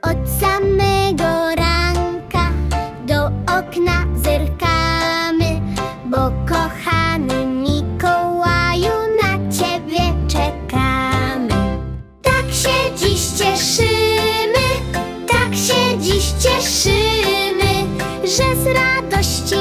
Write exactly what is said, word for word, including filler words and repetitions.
Od samego ranka do okna zerkamy, bo kochany Mikołaju, na ciebie czekamy. Tak się dziś cieszymy, tak się dziś cieszymy, że z radości